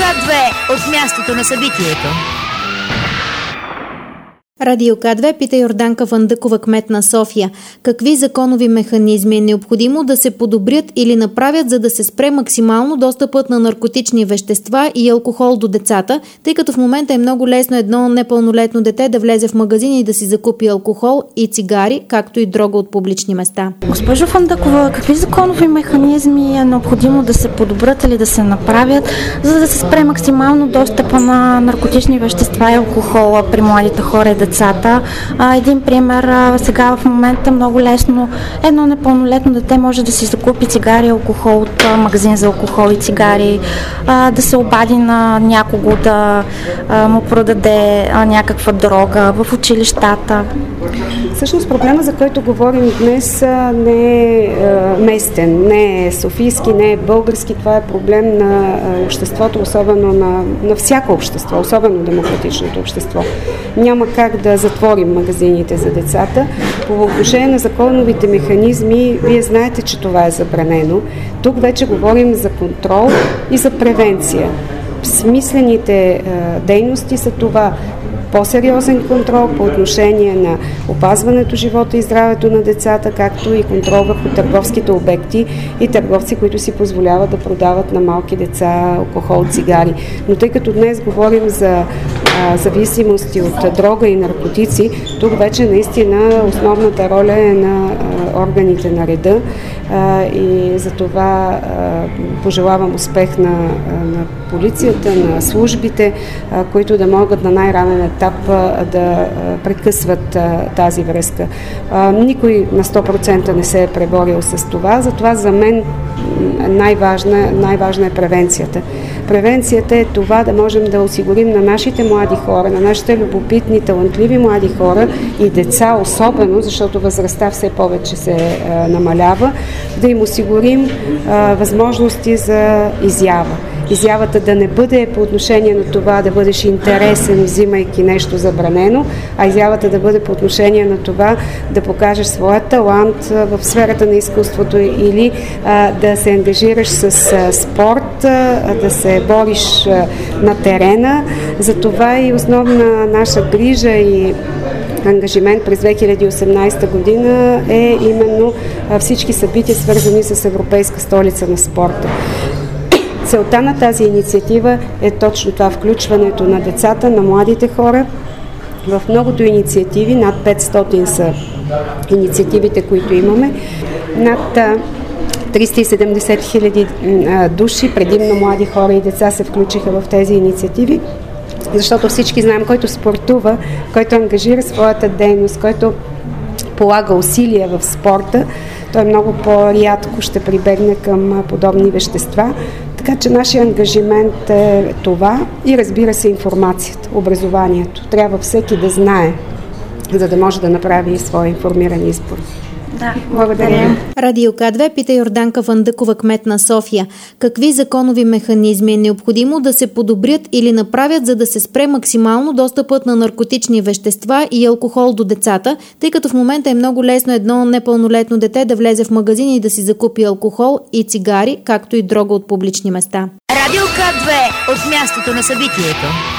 К2 от мястото на събитието. Радио К2 пита Йорданка Фандъкова, кмет на София. Какви законови механизми е необходимо да се подобрят или направят, за да се спре максимално достъпът на наркотични вещества и алкохол до децата, тъй като в момента е много лесно едно непълнолетно дете да влезе в магазин и да си закупи алкохол и цигари, както и дрога от публични места? Госпожо Фандъкова, какви законови механизми е необходимо да се подобрят или да се направят, за да се спре максимално достъпа на наркотични вещества и алкохола при младите хора и децата? Един пример, сега в момента много лесно едно непълнолетно дете може да си закупи цигари и алкохол от магазин за алкохол и цигари, да се обади на някого да му продаде някаква дрога в училищата. Всъщност проблема, за който говорим днес, не е местен, не е софийски, не е български. Това е проблем на обществото, особено на всяко общество, особено демократичното общество. Няма как да затворим магазините за децата. По отношение на законовите механизми, вие знаете, че това е забранено. Тук вече говорим за контрол и за превенция. Смислените дейности са това: по-сериозен контрол по отношение на опазването живота и здравето на децата, както и контрол върху търговските обекти и търговци, които си позволяват да продават на малки деца алкохол, цигари. Но тъй като днес говорим за зависимости от дрога и наркотици, тук вече наистина основната роля е на органите на реда и за това пожелавам успех на полицията, на службите, които да могат на най-ранен етап да прекъсват тази връзка. Никой на 100% не се е преборил с това, затова за мен най-важна е превенцията. Превенцията е това да можем да осигурим на нашите млади хора, на нашите любопитни, талантливи млади хора и деца особено, защото възрастта все повече се намалява, да им осигурим възможности за изява. Изявата да не бъде по отношение на това да бъдеш интересен, взимайки нещо забранено, а изявата да бъде по отношение на това да покажеш своя талант в сферата на изкуството или да се ангажираш с спорт, да се бориш на терена. Затова и основна наша грижа и ангажимент през 2018 година е именно всички събития, свързани с Европейска столица на спорта. Целта на тази инициатива е точно това: включването на децата, на младите хора в многото инициативи. Над 500 са инициативите, които имаме. Над 370 хиляди души, предимно млади хора и деца, се включиха в тези инициативи, защото всички знаем, който спортува, който ангажира своята дейност, който полага усилия в спорта, той много по-рядко ще прибегне към подобни вещества. Така че нашия ангажимент е това и, разбира се, информацията, образованието. Трябва всеки да знае, за да може да направи своя информиран избор. Да, благодаря. Радио К2 пита Йорданка Фандъкова, кмет на София. Какви законови механизми е необходимо да се подобрят или направят, за да се спре максимално достъпът на наркотични вещества и алкохол до децата, тъй като в момента е много лесно едно непълнолетно дете да влезе в магазин и да си закупи алкохол и цигари, както и дрога от публични места? Радио К2 от мястото на събитието.